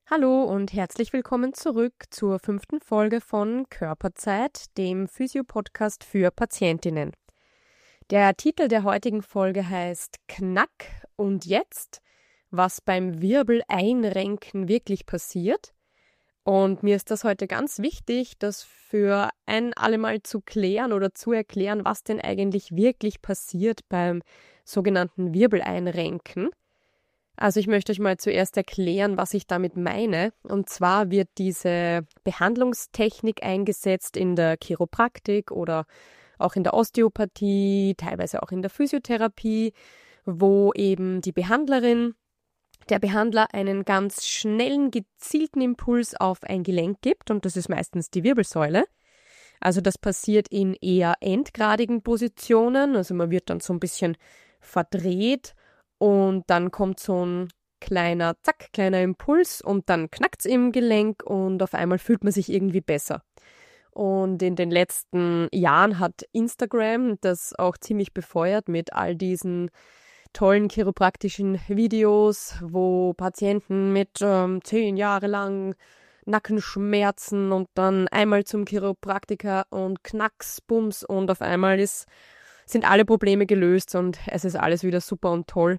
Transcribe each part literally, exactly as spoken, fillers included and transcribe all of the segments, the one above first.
Hallo und herzlich willkommen zurück zur fünften Folge von Körperzeit, dem Physio-Podcast für Patientinnen. Der Titel der heutigen Folge heißt Knack und jetzt, was beim Wirbeleinrenken wirklich passiert. Und mir ist das heute ganz wichtig, das für ein allemal zu klären oder zu erklären, was denn eigentlich wirklich passiert beim sogenannten Wirbeleinrenken. Also ich möchte euch mal zuerst erklären, was ich damit meine. Und zwar wird diese Behandlungstechnik eingesetzt in der Chiropraktik oder auch in der Osteopathie, teilweise auch in der Physiotherapie, wo eben die Behandlerin, der Behandler einen ganz schnellen, gezielten Impuls auf ein Gelenk gibt und das ist meistens die Wirbelsäule. Also das passiert in eher endgradigen Positionen, also man wird dann so ein bisschen verdreht. Und dann kommt so ein kleiner, zack, kleiner Impuls und dann knackt's im Gelenk und auf einmal fühlt man sich irgendwie besser. Und in den letzten Jahren hat Instagram das auch ziemlich befeuert mit all diesen tollen chiropraktischen Videos, wo Patienten mit ähm, zehn Jahre lang Nackenschmerzen und dann einmal zum Chiropraktiker und knacks, bums und auf einmal ist sind alle Probleme gelöst und es ist alles wieder super und toll.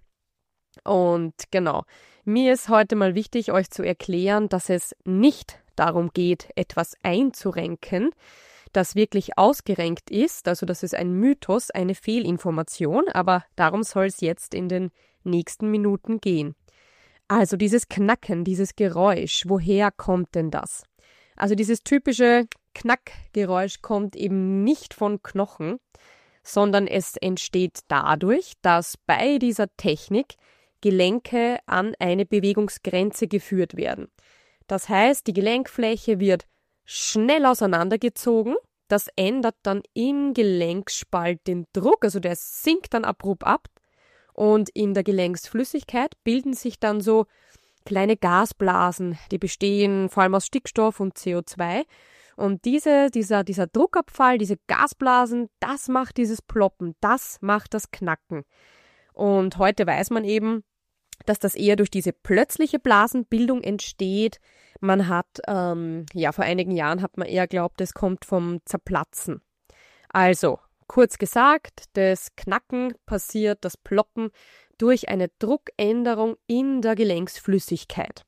Und genau, mir ist heute mal wichtig, euch zu erklären, dass es nicht darum geht, etwas einzurenken, das wirklich ausgerenkt ist. Also das ist ein Mythos, eine Fehlinformation, aber darum soll es jetzt in den nächsten Minuten gehen. Also dieses Knacken, dieses Geräusch, woher kommt denn das? Also dieses typische Knackgeräusch kommt eben nicht von Knochen, sondern es entsteht dadurch, dass bei dieser Technik Gelenke an eine Bewegungsgrenze geführt werden. Das heißt, die Gelenkfläche wird schnell auseinandergezogen, das ändert dann im Gelenkspalt den Druck, also der sinkt dann abrupt ab und in der Gelenksflüssigkeit bilden sich dann so kleine Gasblasen, die bestehen vor allem aus Stickstoff und C O zwei. Und diese, dieser, dieser Druckabfall, diese Gasblasen, das macht dieses Ploppen, das macht das Knacken. Und heute weiß man eben, dass das eher durch diese plötzliche Blasenbildung entsteht. Man hat, ähm, ja, vor einigen Jahren hat man eher geglaubt, es kommt vom Zerplatzen. Also, kurz gesagt, das Knacken passiert, das Ploppen, durch eine Druckänderung in der Gelenksflüssigkeit.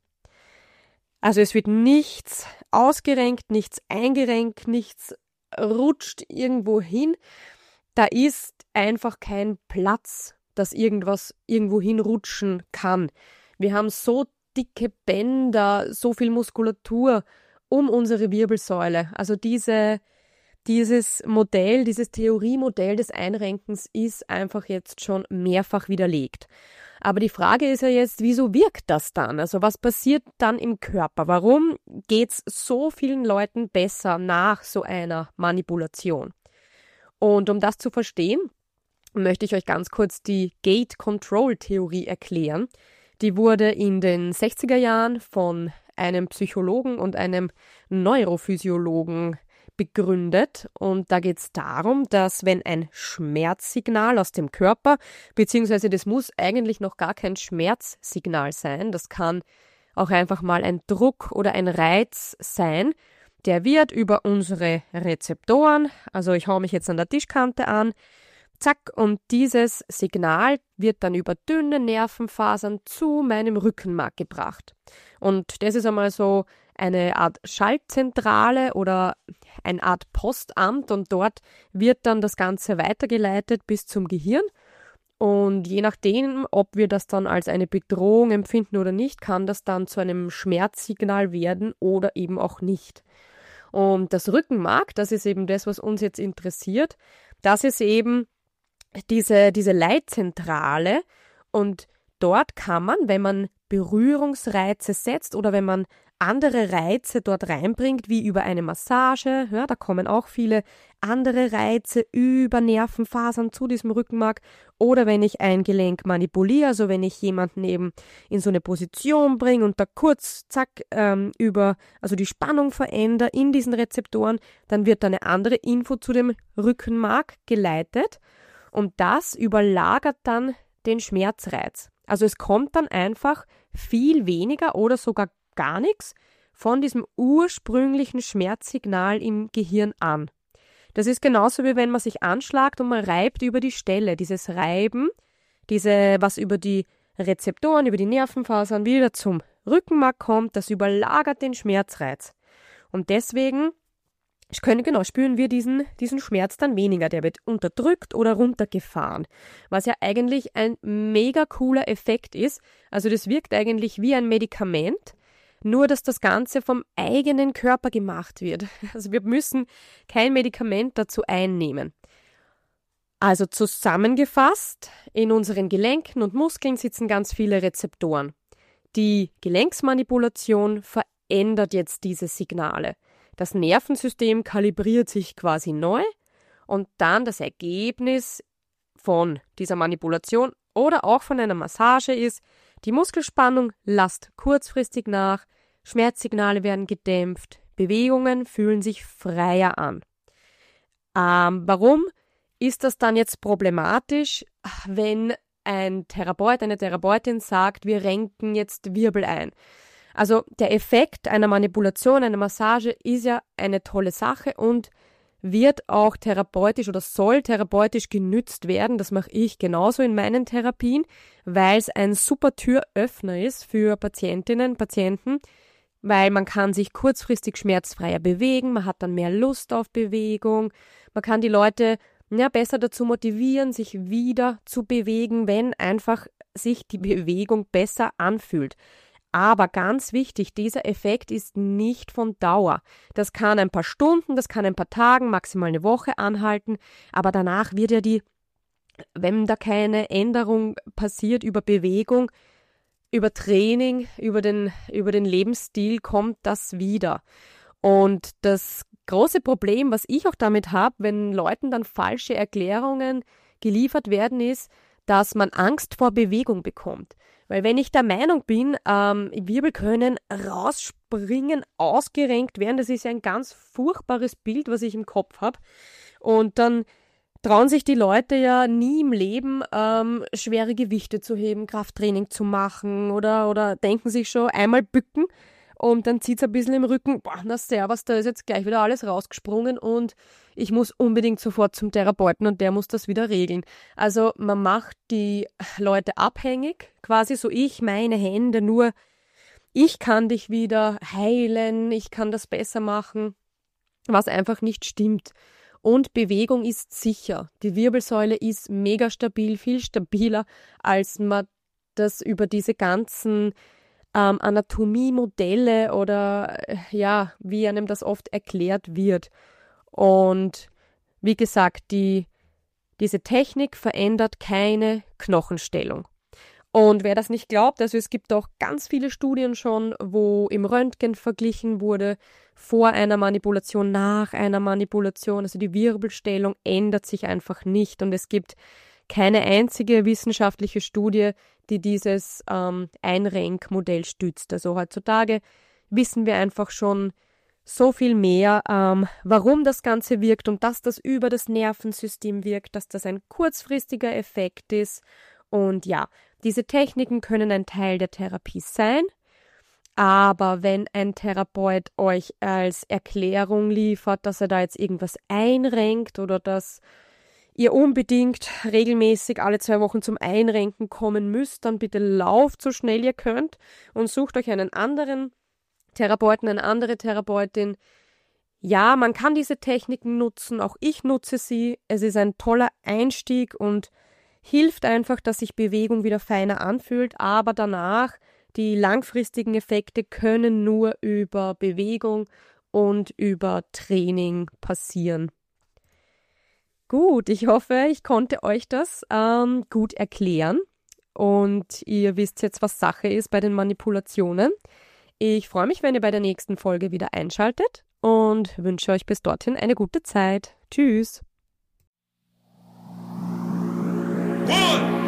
Also es wird nichts ausgerenkt, nichts eingerenkt, nichts rutscht irgendwo hin. Da ist einfach kein Platz, dass irgendwas irgendwo hinrutschen kann. Wir haben so dicke Bänder, so viel Muskulatur um unsere Wirbelsäule. Also diese, dieses Modell, dieses Theoriemodell des Einrenkens ist einfach jetzt schon mehrfach widerlegt. Aber die Frage ist ja jetzt, wieso wirkt das dann? Also was passiert dann im Körper? Warum geht's so vielen Leuten besser nach so einer Manipulation? Und um das zu verstehen, möchte ich euch ganz kurz die Gate-Control-Theorie erklären. Die wurde in den sechziger Jahren von einem Psychologen und einem Neurophysiologen begründet und da geht es darum, dass wenn ein Schmerzsignal aus dem Körper, beziehungsweise das muss eigentlich noch gar kein Schmerzsignal sein, das kann auch einfach mal ein Druck oder ein Reiz sein, der wird über unsere Rezeptoren, also ich hau mich jetzt an der Tischkante an, zack, und dieses Signal wird dann über dünne Nervenfasern zu meinem Rückenmark gebracht. Und das ist einmal so eine Art Schaltzentrale oder eine Art Postamt und dort wird dann das Ganze weitergeleitet bis zum Gehirn. Und je nachdem, ob wir das dann als eine Bedrohung empfinden oder nicht, kann das dann zu einem Schmerzsignal werden oder eben auch nicht. Und das Rückenmark, das ist eben das, was uns jetzt interessiert, das ist eben diese, diese Leitzentrale und dort kann man, wenn man Berührungsreize setzt oder wenn man andere Reize dort reinbringt, wie über eine Massage, ja, da kommen auch viele andere Reize über Nervenfasern zu diesem Rückenmark oder wenn ich ein Gelenk manipuliere, also wenn ich jemanden eben in so eine Position bringe und da kurz, zack, ähm, über, also die Spannung verändere in diesen Rezeptoren, dann wird da eine andere Info zu dem Rückenmark geleitet und das überlagert dann den Schmerzreiz. Also es kommt dann einfach viel weniger oder sogar gar nichts von diesem ursprünglichen Schmerzsignal im Gehirn an. Das ist genauso, wie wenn man sich anschlagt und man reibt über die Stelle. Dieses Reiben, diese, was über die Rezeptoren, über die Nervenfasern wieder zum Rückenmark kommt, das überlagert den Schmerzreiz. Und deswegen können, genau, spüren wir diesen, diesen Schmerz dann weniger. Der wird unterdrückt oder runtergefahren, was ja eigentlich ein mega cooler Effekt ist. Also das wirkt eigentlich wie ein Medikament, nur dass das Ganze vom eigenen Körper gemacht wird. Also wir müssen kein Medikament dazu einnehmen. Also zusammengefasst, in unseren Gelenken und Muskeln sitzen ganz viele Rezeptoren. Die Gelenksmanipulation verändert jetzt diese Signale. Das Nervensystem kalibriert sich quasi neu und dann das Ergebnis von dieser Manipulation oder auch von einer Massage ist, die Muskelspannung lässt kurzfristig nach, Schmerzsignale werden gedämpft, Bewegungen fühlen sich freier an. Ähm, warum ist das dann jetzt problematisch, wenn ein Therapeut, eine Therapeutin sagt, wir renken jetzt Wirbel ein? Also der Effekt einer Manipulation, einer Massage ist ja eine tolle Sache und wird auch therapeutisch oder soll therapeutisch genützt werden. Das mache ich genauso in meinen Therapien, weil es ein super Türöffner ist für Patientinnen, Patienten, weil man kann sich kurzfristig schmerzfreier bewegen, man hat dann mehr Lust auf Bewegung, man kann die Leute ja, besser dazu motivieren, sich wieder zu bewegen, wenn einfach sich die Bewegung besser anfühlt. Aber ganz wichtig, dieser Effekt ist nicht von Dauer. Das kann ein paar Stunden, das kann ein paar Tagen, maximal eine Woche anhalten, aber danach wird ja die, wenn da keine Änderung passiert über Bewegung, über Training, über den, über den Lebensstil, kommt das wieder. Und das große Problem, was ich auch damit habe, wenn Leuten dann falsche Erklärungen geliefert werden, ist, dass man Angst vor Bewegung bekommt. Weil wenn ich der Meinung bin, ähm, Wirbel können rausspringen, ausgerenkt werden, das ist ja ein ganz furchtbares Bild, was ich im Kopf habe. Und dann trauen sich die Leute ja nie im Leben, ähm, schwere Gewichte zu heben, Krafttraining zu machen oder, oder denken sich schon einmal bücken und dann zieht es ein bisschen im Rücken, boah, na servus, da ist jetzt gleich wieder alles rausgesprungen und ich muss unbedingt sofort zum Therapeuten und der muss das wieder regeln. Also man macht die Leute abhängig, quasi so ich, meine Hände, nur ich kann dich wieder heilen, ich kann das besser machen, was einfach nicht stimmt. Und Bewegung ist sicher. Die Wirbelsäule ist mega stabil, viel stabiler, als man das über diese ganzen ähm, Anatomie-Modelle oder äh, ja, wie einem das oft erklärt wird. Und wie gesagt, die, diese Technik verändert keine Knochenstellung. Und wer das nicht glaubt, also es gibt auch ganz viele Studien schon, wo im Röntgen verglichen wurde, vor einer Manipulation, nach einer Manipulation. Also die Wirbelstellung ändert sich einfach nicht. Und es gibt keine einzige wissenschaftliche Studie, die dieses ähm, Einrenkmodell stützt. Also heutzutage wissen wir einfach schon so viel mehr, ähm, warum das Ganze wirkt und dass das über das Nervensystem wirkt, dass das ein kurzfristiger Effekt ist. Und ja, diese Techniken können ein Teil der Therapie sein, aber wenn ein Therapeut euch als Erklärung liefert, dass er da jetzt irgendwas einrenkt oder dass ihr unbedingt regelmäßig alle zwei Wochen zum Einrenken kommen müsst, dann bitte lauft so schnell ihr könnt und sucht euch einen anderen Therapeuten, eine andere Therapeutin. Ja, man kann diese Techniken nutzen, auch ich nutze sie. Es ist ein toller Einstieg und hilft einfach, dass sich Bewegung wieder feiner anfühlt, aber danach die langfristigen Effekte können nur über Bewegung und über Training passieren. Gut, ich hoffe, ich konnte euch das ähm, gut erklären und ihr wisst jetzt, was Sache ist bei den Manipulationen. Ich freue mich, wenn ihr bei der nächsten Folge wieder einschaltet und wünsche euch bis dorthin eine gute Zeit. Tschüss! One.